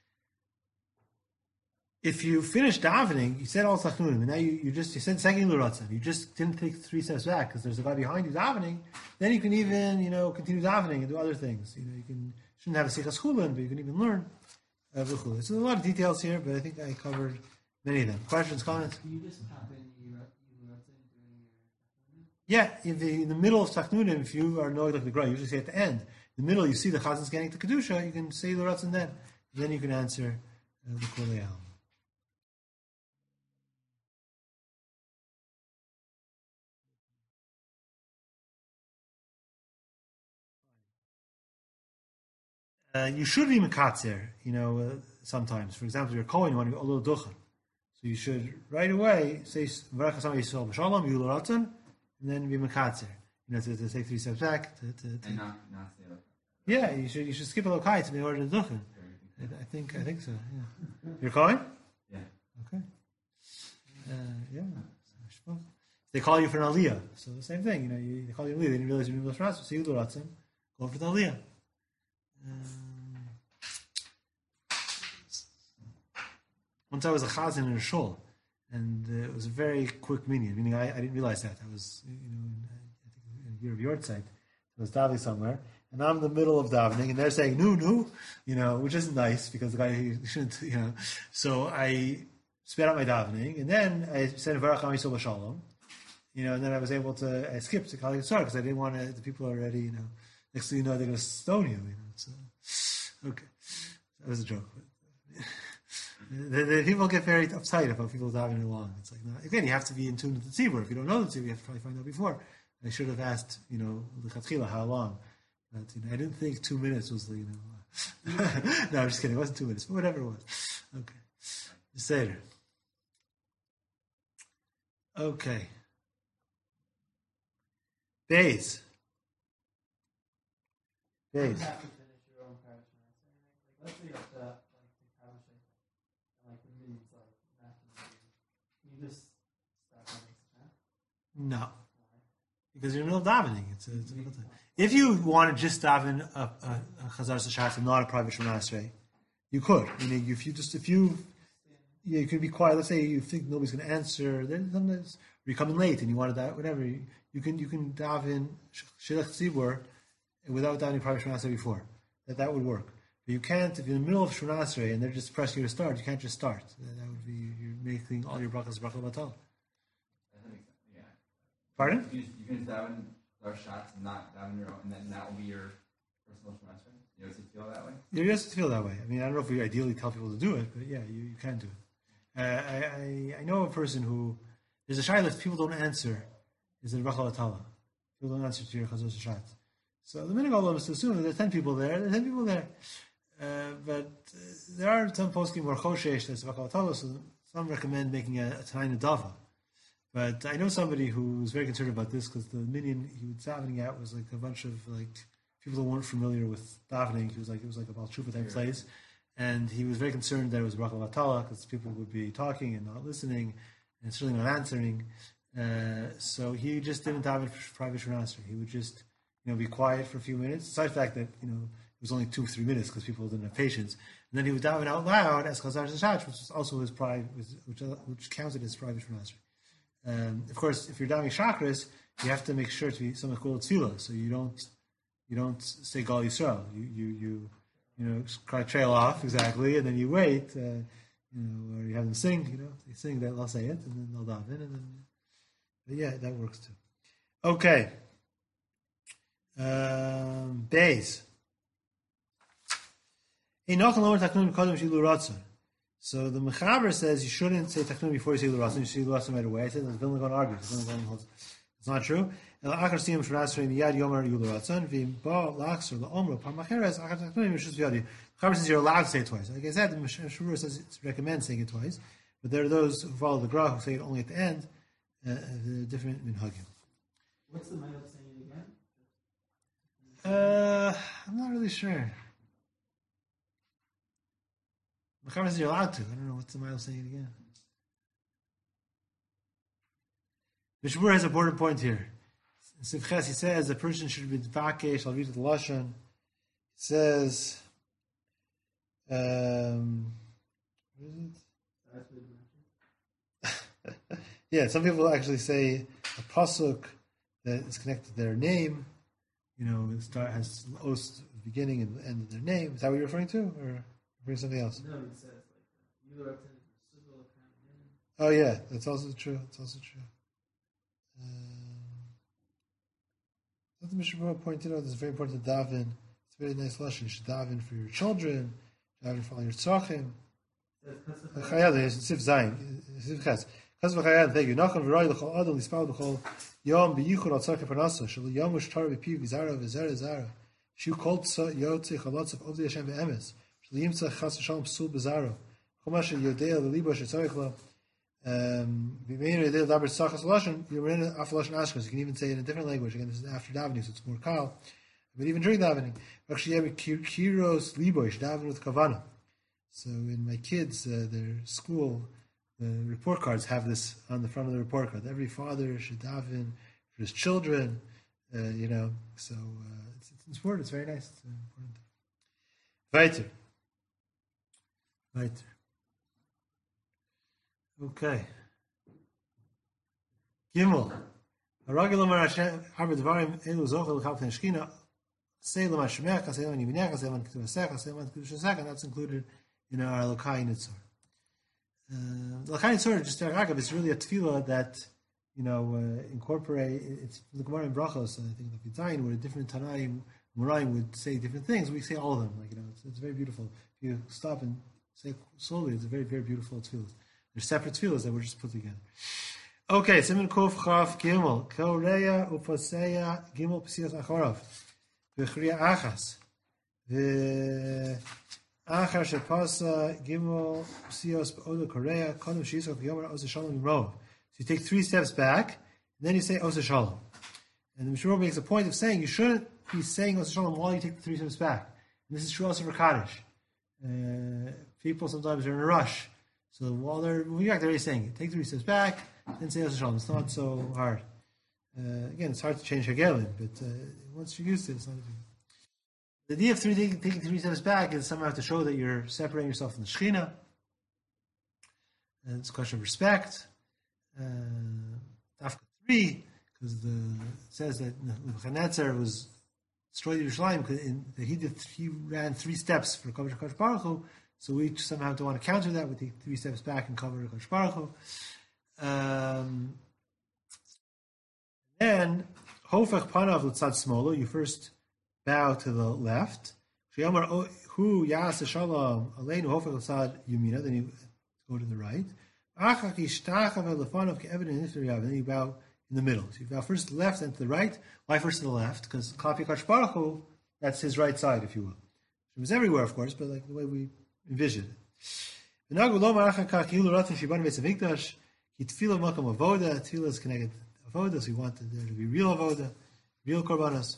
if you finish davening, you said all Tachnunim, and now you, you just you said second Yulu Ratzon, you just didn't take three steps back because there's a guy behind you davening, then you can even, you know, continue davening and do other things. You know, you can shouldn't have a Sichas Chulin, but you can even learn uh, V'chulin. So there's a lot of details here, but I think I covered many of them. Questions, comments? Can you just pop in Yulu Ratzon during your Yeah, in the, in the middle of Tachnunim, if you are knowing like the Gra, you usually say at the end. In the middle, you see the Chazan's getting to Kedusha, you can say Yulu Ratzon then. Then you can answer uh, V'chulei Al. Uh, you should be mekatzer, you know, uh, sometimes. For example, you're Kohen, you want to be a little duchen. So you should right away say, Varach Hashem Yisrael B'Shalom, Yulu Ratzon, and then be mekatzer. You know, to, to take three steps back. To, to, to And not, not say like yeah, you should you should skip a lokait to be order to duchen. I, I think I think so. Yeah. You're Kohen? Yeah. Okay. Uh, yeah. They call you for an aliyah, so the same thing. You know, you, they call you an aliyah. They didn't realize you were English Ratzon, so Yulu Ratzon, go for the aliyah. Um, once I was a chazan in a shul, and uh, it was a very quick minyan. Meaning, I, I didn't realize that I was, you know, in, I think in a year of your site, I was davening somewhere, and I'm in the middle of davening, and they're saying "nu nu," you know, which isn't nice because the guy he shouldn't, you know. So I sped up my davening, and then I said "Varach Am Yisrael B'Shalom," you know, and then I was able to I skipped to Kali Yitzhak because I didn't want to. The people already, you know. Next thing you know, they're going to stone you. You know, so okay, that was a joke. But the, the people get very uptight about people davening along. It's like, no, again, you have to be in tune with the tzibur. If you don't know the tzibur, you have to probably find out before. I should have asked, you know, l'chatchila how long. But you know, I didn't think two minutes was the, you know. No, I'm just kidding. It wasn't two minutes, but whatever it was. Okay, Seder. Okay, Bays. You Days. have to finish your own parish mass. Like, let's say you have to like take parish and like the millions like nothing. You just stop running. No, because you're in the middle of davening. It's a, it's a difficult time. If you want to just daven a, a, a chazar sashat and not a private shemoneh, you could. Meaning, if you just if you yeah, you could be quiet. Let's say you think nobody's going to answer. Then sometimes you're coming late and you want to that whatever. You, you can you can daven shilach tzibur without davening private shemoneh before. That that would work. But you can't if you're in the middle of shemoneh and they're just pressing you to start. You can't just start. That would be you're making all your brachas brachas batal. That makes sense. Yeah. Pardon? You can, you can just daven our shots and not daven your own, and then that will be your personal semester. You know, does it feel that way? You're just to feel that way. I mean, I don't know if we ideally tell people to do it, but yeah, you, you can do it. Uh, I, I I know a person who there's a shayla if people don't answer is in Rachel Atala. People don't answer to your chazos shat. So the minhag Allah is to assume that there are ten people there. There are ten people there, uh, but uh, there are some poskim where choshesh that's Rachel Atala. So some recommend making a, a tanayin dava. But I know somebody who was very concerned about this because the minyan he was davening at was like a bunch of like people who weren't familiar with davening. He was like it was like a Baal Tshuva type place, and he was very concerned that it was Rachel Atala because people would be talking and not listening, and certainly not answering. Uh, so he just didn't daven for private shemona. He would just you know be quiet for a few minutes. Aside the fact that you know was only two, three minutes because people didn't have patience. And then he would daven out loud as Chazar Shach, which was also his private, which, which counted as private Shemon Um Of course, if you're davening Shachris, you have to make sure to be something called tefillah, so you don't you don't say Gal Yisrael. You you you you know try to trail off exactly, and then you wait. Uh, you know, or you have them sing. You know, they sing that. They'll say it, and then they'll daven, and then. But yeah, that works too. Okay. Um, Bays. So the Mechaber says you shouldn't say Tachnun before you say L'Ratzon. You say L'Ratzon right away. I said the Vilna Gaon argues. The Vilna Gaon holds it's not true. El Achar Siyam Shratzrei Miyad Yomer L'Ratzon V'im Ba Lachser L'Omro Par Macheres Achar Tachnun Mishus V'yadi. The Mechaber says you're allowed to say it twice. Like I said, the Shurur says it recommends saying it twice, but there are those who follow the Gra who say it only at the end. Uh, the different minhagim. What's the might of saying it again? Uh, I'm not really sure. Mechaber says you're allowed to. I don't know what's the might of saying it again. Mishmur has an important point here. In Sivches, he says a person should be vakesh. I'll read it the Lashon. He says, um, what is it? Yeah, some people actually say a pasuk that is connected to their name. You know, it start has os at the beginning and the end of their name. Is that what you're referring to, or referring to something else? No, it says like you are Oh yeah, that's also true. That's also true. Um, the Mishnah pointed out, it's very important to daven. It's a very nice lesson. You should daven for your children, daven for all your tzachim. Chayad is Sif Zayin, Sif Ches. Chas v'chayad, thank you. Nachon v'roi l'chol adol nispal b'chol yom b'yichud al tzarke parnasa shel yom u'shtar v'piv v'zara v'zara zara shu kol yotze chalotzav ovdi Hashem v'emes shel yimtza chas v'shalom psul b'zara choma shel yodei l'libo shetzarech lo v'meinu yodei l'daber tzachas l'lashon yomerena af l'lashon ashkas. You can even say it in a different language. Again, this is after davening, so it's more kal. But even during davening, v'chshiyem kiros libo, should daven with kavana. So in my kids, uh, their school, the report cards have this on the front of the report card. Every father should daven for his children, uh, you know. So uh, it's, it's important. It's very nice. It's important. Weiter. Weiter. Okay. Gimel. Haragil Omar Hashem Arba Devarim Elu Zochel L'Chalpten Shkina Say L'man Shemecha Say L'man Yiminech Say L'man Kedush Secha Say L'man Kedush Secha, and that's included in our Elokai Nitzor. Uh, the Elokai Nitzor, just Agav, is really a tefillah that, you know, uh, incorporate, it's the Gemara in Brachos, I think the Fitayin, where different Tanaim, Muraim would say different things. We say all of them, like, you know, it's, it's very beautiful. If you stop and say slowly, it's a very, very beautiful tefillah. They're separate tefillahs that were just put together. Okay, Siman Kof Chaf Gimel, Koreya Upaseya Gimel Pesias Achorav, V'chriya Achas, V'chriya Achar Shepasa Gimel Pesias B'oda Koreya, Kodem Shisa V'yomer Osa Shalom Yimrov. So you take three steps back, and then you say Osa Shalom. And the Mishnah makes a point of saying you shouldn't be saying Osa Shalom while you take the three steps back. And this is true also for Kaddish. Uh, people sometimes are in a rush. So while they're moving back, they're already saying it. Take three steps back, then say Osa Shalom. It's not so hard. Uh, again, it's hard to change Hagelim, but uh, once you're used to it, it's not a big deal. The idea of three, taking, taking three steps back is somehow to show that you're separating yourself from the Shekhinah. And it's a question of respect. Tafka uh, three, because the it says that Nebuchadnezzar was destroyed Yerushalayim because that he did he ran three steps for Kavod HaKadosh Baruch Hu. So we somehow don't want to counter that. We take three steps back and Kavod HaKadosh Baruch Hu. Um, then Hofech Panav L'Tzad Smolo. You first bow to the left. Sheyamar Hu Yas Shalom Aleinu Hofech L'Tzad Yumina. Then you go to the right. Then you bow in the middle. So you bow first to the left and to the right. Why first to the left? Because Kafi Kadosh Baruch Hu, that's his right side, if you will. It was everywhere, of course, but like the way we envisioned it. Tefillah is connected to avoda, so we want there to be real avoda, real korbanos.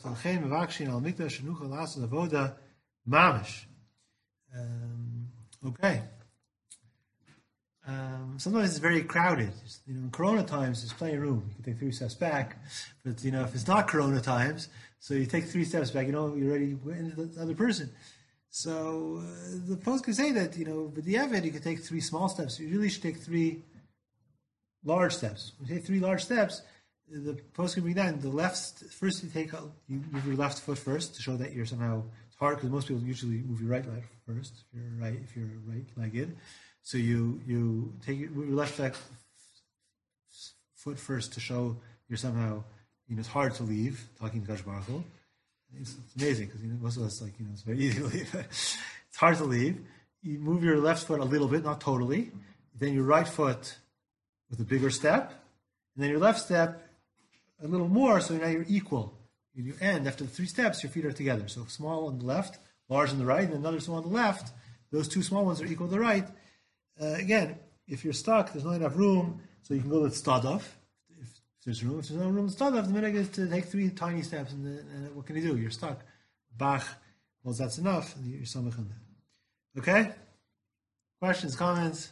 Mamish. Okay. Um, sometimes it's very crowded. It's, you know, in Corona times, there's plenty of room. You can take three steps back. But, you know, if it's not Corona times, so you take three steps back, you know, you're ready to into the other person. So uh, the post could say that, you know, with the Evid, you could take three small steps. You really should take three large steps. When you take three large steps, the post can bring down the left. First, you take you move your left foot first to show that you're somehow. It's hard because most people usually move your right leg first. If you're right, if you're right-legged, so you you take your left leg foot first to show you're somehow. You know, it's hard to leave talking to Kadosh Baruch Hu. It's, it's amazing because you know, most of us like you know it's very easy to leave. It's hard to leave. You move your left foot a little bit, not totally. Then your right foot with a bigger step, and then your left step a little more. So now you're equal. You end after the three steps, your feet are together. So small on the left, large on the right, and another small on the left. Those two small ones are equal to the right. Uh, again, if you're stuck, there's not enough room, so you can go to Stadov. If, if there's room, if there's no room to Stadov, the minute is to take three tiny steps, and, then, and what can you do? You're stuck. Bach, well, that's enough, and you're samach on that. Okay? Questions, comments?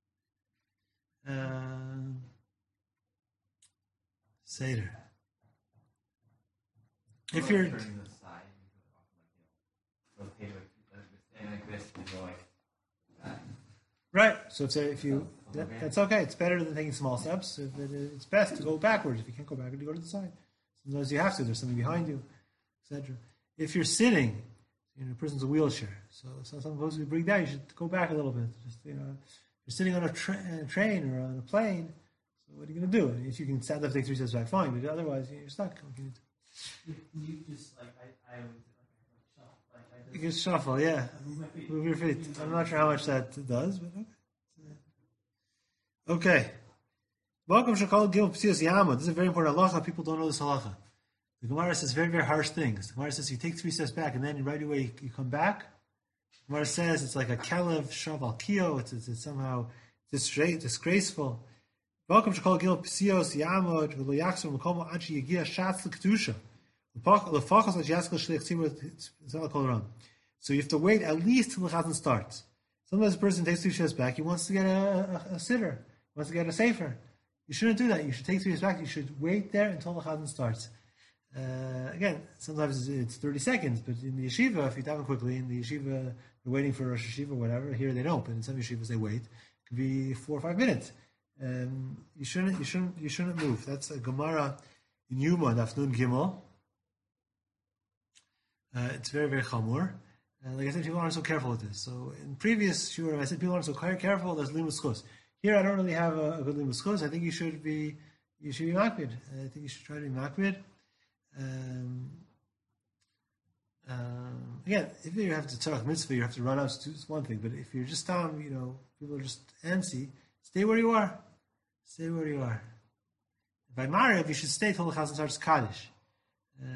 Um, Seder. If you're turning to the side, you could often like you know, rotate like stand like this and go like that. right, so if, if you that, that's okay. It's better than taking small steps. It, it, it's best to go backwards. If you can't go backwards, you go to the side. Sometimes you have to. There's something behind you, et cetera. If you're sitting, you know, a person's a wheelchair, so so suppose you bring down, you should go back a little bit. Just you know, if you're sitting on a, tra- a train or on a plane. So what are you going to do? If you can stand up, take three steps back, fine. But otherwise, you're stuck. What can you do? You just like I, I always do like, like shuffle. Like I just, You can shuffle, yeah. I move my feet. Move your feet. I'm not sure how much that does, but okay. Okay. Welcome Shakal Gil Psios Yama. This is a very important halacha. People don't know this halacha. The Gemara says very, very harsh things. The Gemara says you take three steps back and then right away you come back. The Gemara says it's like a kelev shaval kio. It's, it's, it's somehow distra- disgraceful. Welcome Shakal Gil Psios Yama. V'lo yachzor m'komo ad sheyagia shatz l'kedusha. So you have to wait at least till the chazan starts. Sometimes a person takes two steps back. He wants to get a, a, a sitter. He wants to get a sefer. You shouldn't do that. You should take two steps back. You should wait there until the chazan starts. Uh, again, sometimes it's thirty seconds, but in the yeshiva, if you daven quickly, in the yeshiva, they're waiting for Rosh Yeshiva or whatever. Here they don't, but in some yeshivas they wait. It could be four or five minutes. Um, you shouldn't. You shouldn't. You shouldn't move. That's a Gemara in Yuma, Daf Nun Gimel. Uh, it's very, very chamor. Uh, like I said, people aren't so careful with this. So in previous shiurim, I said people aren't so careful. There's limus chus. Here, I don't really have a, a good limus chus. I think you should be, you should be makbid. I think you should try to be makbid. Um, um, again, if you have to tzarach mitzvah, you have to run out. It's one thing. But if you're just down, you know, people are just antsy. Stay where you are. Stay where you are. By Mariv, you should stay till the chazan starts kaddish. Uh,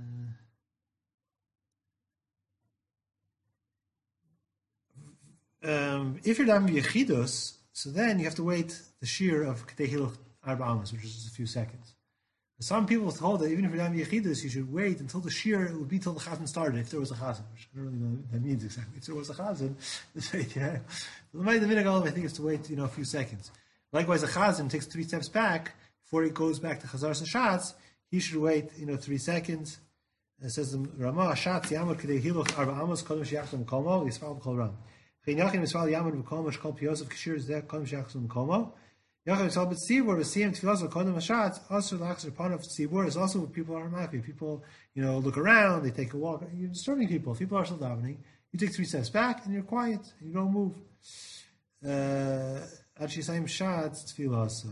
Um, if you're done with Yechidus, so then you have to wait the shear of Ketei Hiluch Arba Amos, which is just a few seconds. Some people hold that even if you're done with Yechidus, you should wait until the shear, it would be till the Chazan started, if there was a Chazan, which I don't really know what that means exactly. If there was a Chazan, just wait, yeah. The minute I think is to wait, you know, a few seconds. Likewise, a Chazan takes three steps back, before he goes back to Chazar Sashatz, he should wait, you know, three seconds. It says, Ramah, Shatz, Yamad, Ketei Hiluch Arba Amos, Kodem Shiachzom Kolmo, Yisfal Kol Ram. Yachim Yisrael Yaman v'Kol Mashkol Piyosef Kashir is there Kodem Shachzum Komo. Yachim Yisrael but Tzibur v'Siyim Tfilas v'Kodem Hashatz also lacks upon of Tzibur is also what people are happy. People, you know, look around, they take a walk. You're disturbing people. If people are still davening, you take three steps back and you're quiet. And you don't move. Ad Shisayim Shatz Tfilas. So,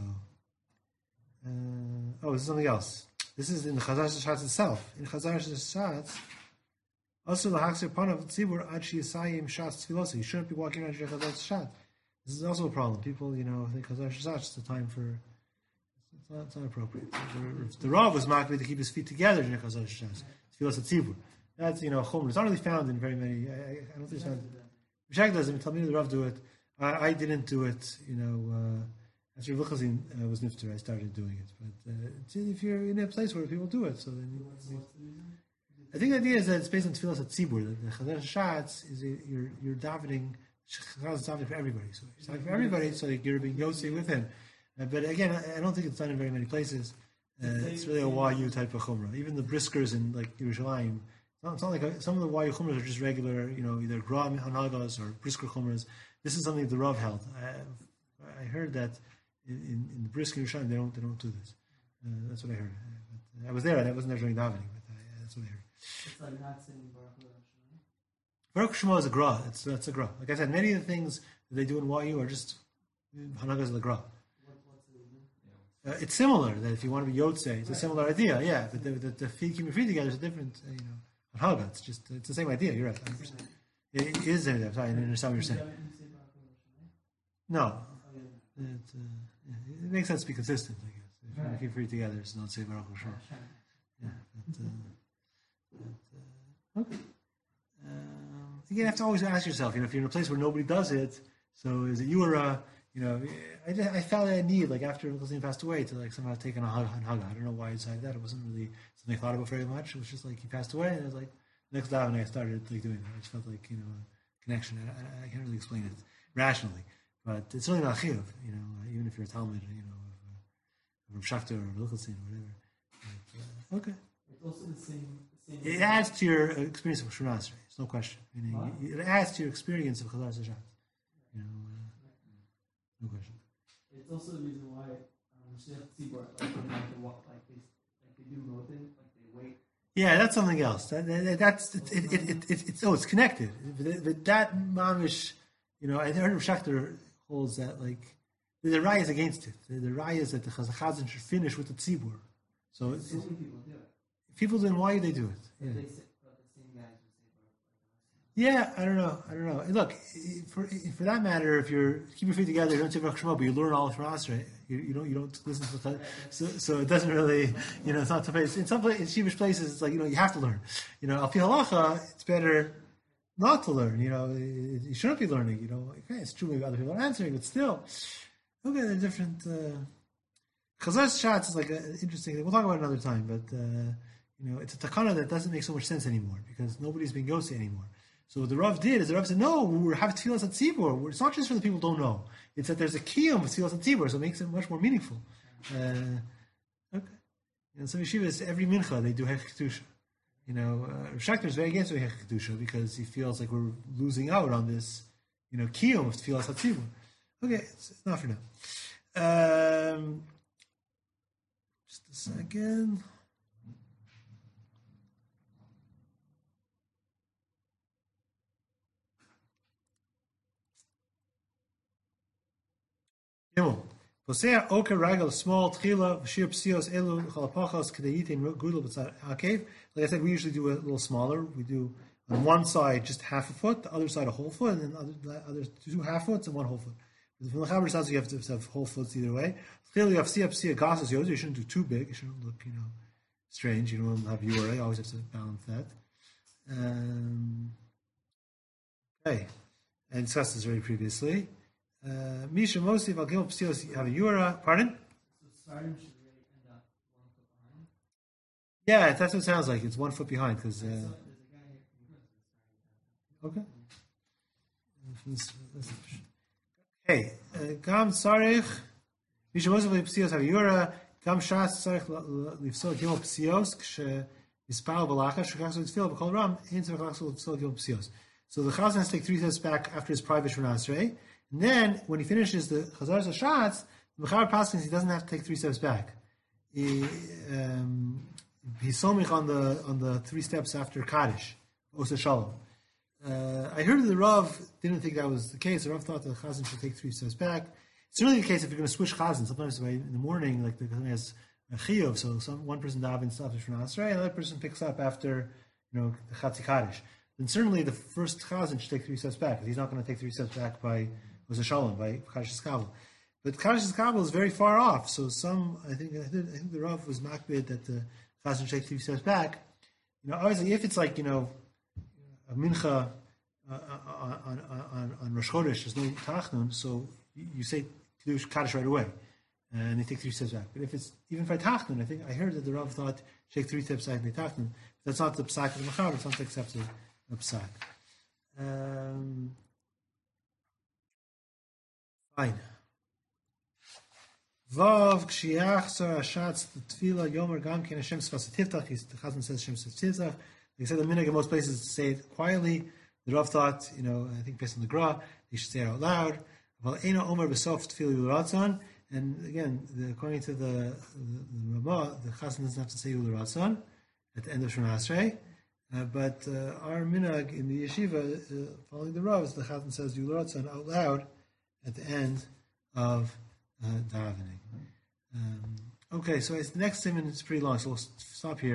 oh, this is something else. This is in the Chazar Shatz itself. In Chazar Shatz. Also, the Haksir Panav Tzibur Ad Shiyasayim Shatz Tfilosa. You shouldn't be walking around Chazar Shatz. This is also a problem. People, you know, think Chazar Shatz is the time for. It's not, it's not appropriate. The, the Rav was makbid to keep his feet together during Chazar Shatz. Tfilosa Tzibur. That's, you know, chumr. It's not really found in very many. I, I, I don't think it's found. Mishak doesn't tell me the Rav do it. I, I didn't do it. You know, uh, after Vilchazin uh, was nifter, I started doing it. But uh, if you're in a place where people do it, so then. You, I think the idea is that it's based on tefillas at tzibur. The Chazar Shatz is a, you're you're davening Chazal is davening for everybody. So he's davening for everybody, so you're being Yossi with him. Uh, but again, I, I don't think it's done in very many places. Uh, it's really a Y U type of chumrah. Even the briskers in like Yerushalayim, it's not, it's not like a, some of the Y U chumras are just regular, you know, either gra hanagas or brisker chumras. This is something the Rav held. I, I heard that in, in, in the brisker Yerushalayim they don't they don't do this. Uh, that's what I heard. Uh, but I was there. I wasn't there during davening, but I, that's what I heard. It's like not saying Baruch Hu Hashem. Baruch Shema is a gra. It's that's a gra. Like I said, many of the things that they do in Y U are just hanagas of the gra. Uh, it's similar that if you want to be Yotze, it's a similar idea, yeah. But the, the, the feet keep your feet together is a different, uh, you know, haga. It's just it's the same idea. You're right. one hundred percent. It is. I'm sorry, I didn't understand what you're saying. No, it, uh, it makes sense to be consistent. I guess if you want to keep your feet together, it's not say Baruch Hashem. Yeah. But, uh, but, uh, okay. Um, again, you have to always ask yourself. You know, if you're in a place where nobody does it, so is it you or uh, you know? I, just, I felt a need, like after Uncle Zane passed away, to like somehow take on a hug on Haga. I don't know why I decided that. It wasn't really something I thought about very much. It was just like he passed away, and it was like next time I started like doing that. I just felt like you know a connection. I, I, I can't really explain it rationally, but it's really not chiyuv. You know, even if you're a Talmud, you know, of, of Shachter or Luchelstein or whatever. But, uh, okay. It's also the same. The same it adds to your experience of Shemona Esrei. There's no question. Meaning, it adds to your experience of Chazar Sashat. You know, uh, no question. It's also the reason why um, Shliach Tzibor, like, they like, to walk, like, they, like they do nothing, like they wait. Yeah, that's something else. That, that, that's it. It, it, it, it, it's oh, it's connected. But, but that mamish, you know, I heard Shachter holds that like the, the raya is against it. The, the raya is that the Chazan should finish with the Tzibor. So, So many people do it. People do, why do they do it? But Yeah. they say, but the same guys who say Baruch Yeah, I don't know. I don't know. Look, for for that matter, if you're keep your feet together, you don't say Baruch Shema, but you learn all from Asra. You, you don't you don't listen to the so so it doesn't really you know it's not to in some place, in Shivish places it's like you know you have to learn. You know, al pi halacha, it's better not to learn. You know, you shouldn't be learning. You know, okay, it's true maybe other people are answering, but still, okay, they're different. Chazar uh, shots is like an interesting thing. We'll talk about it another time, but uh, you know, it's a takana that doesn't make so much sense anymore because nobody's being Yossi anymore. So what the Rav did is the Rav said, no, we have tefillas at tzibur. It's not just for the people who don't know. It's that there's a kiyum of tefillas at tzibur, so it makes it much more meaningful. Uh, okay. And some yeshivas, every mincha, they do hech kedusha. You know, uh, Rav Shachter is very against doing hech kedusha because he feels like we're losing out on this, you know, kiyum of tefillas at tzibur. Okay, it's not for now. Um, just a second. Gimel. Posea oker ragal small tchila shir psios elu chalapachas kedayitin gudel b'tzad hakev. Like I said, we usually do a little smaller. We do on one side just half a foot, the other side a whole foot, and then other other two half foots and one whole foot. From the Chaber sounds you have to have whole foots either way. Clearly, you have psia psia gasas yoz. You shouldn't do too big. It shouldn't look you know strange. You don't have yura. You always have to balance that. Um, okay, and discussed this already previously. Misha Mosif Al Gimel Psios have a Yura. Pardon? So starting should really end up one foot behind. Yeah, that's what it sounds like. It's one foot behind because. Uh, So there's a guy here from okay. Hey, Gam Sarich Misha Mosif Al Psios have a Yura. Gam Shas Sarich Lifsol Gimel Psios Kshe Yispal Balacha Shekach So Yitzfil B'Kol Ram Ein Tzarich Lachsol Lifsol Gimel Psios. So the Chazan has to take three steps back after his private Shemona Esrei. And then, when he finishes the Chazar Sashatz, the Mechaber Paskins, he doesn't have to take three steps back. He, um, he's somich on the on the three steps after Kaddish, Osa Shalom. Uh, I heard the Rav didn't think that was the case. The Rav thought the Chazan should take three steps back. It's really the case if you're going to switch Chazan. Sometimes in the morning, like the Chazan has a chiyuv, so some, one person davens after Shemona Esrei, another person picks up after you know the Chatzi Kaddish. Then certainly the first Chazan should take three steps back because he's not going to take three steps back by was a shalom by Kaddish Kabul. But Kaddish Kabul is very far off, so some, I think, I think, I think the Rav was makbid that the Chazan should take three steps back. You know, obviously, if it's like, you know, a mincha uh, on, on, on, on Rosh Chodesh, there's no tachnun, so you, you say Kaddish right away, and they take three steps back. But if it's even by tachnun, I think, I heard that the Rav thought, take three steps back by tachnun. That's not the psak of the Mechaber, it's not the accepted psak. Um, Fine. Vav kshiachzar ashatz tefillah yomer gam ken Hashem sfas tiftach. The Chazan says Hashem sfas tiftach. They said the minhag in most places to say it quietly. The Rav thought, you know, I think based on the Gra, they should say it out loud. Val ena omer b'sof tefillah ulatzon. And again, the, according to the the, the Ramah, the Chazan doesn't have to say ulatzon at the end of Shemona Esrei. Uh, but uh, our minhag in the yeshiva, uh, following the Ravs, the Chazan says ulatzon out loud at the end of uh, davening. Um, okay, so it's, the next statement is pretty long, so we'll stop here.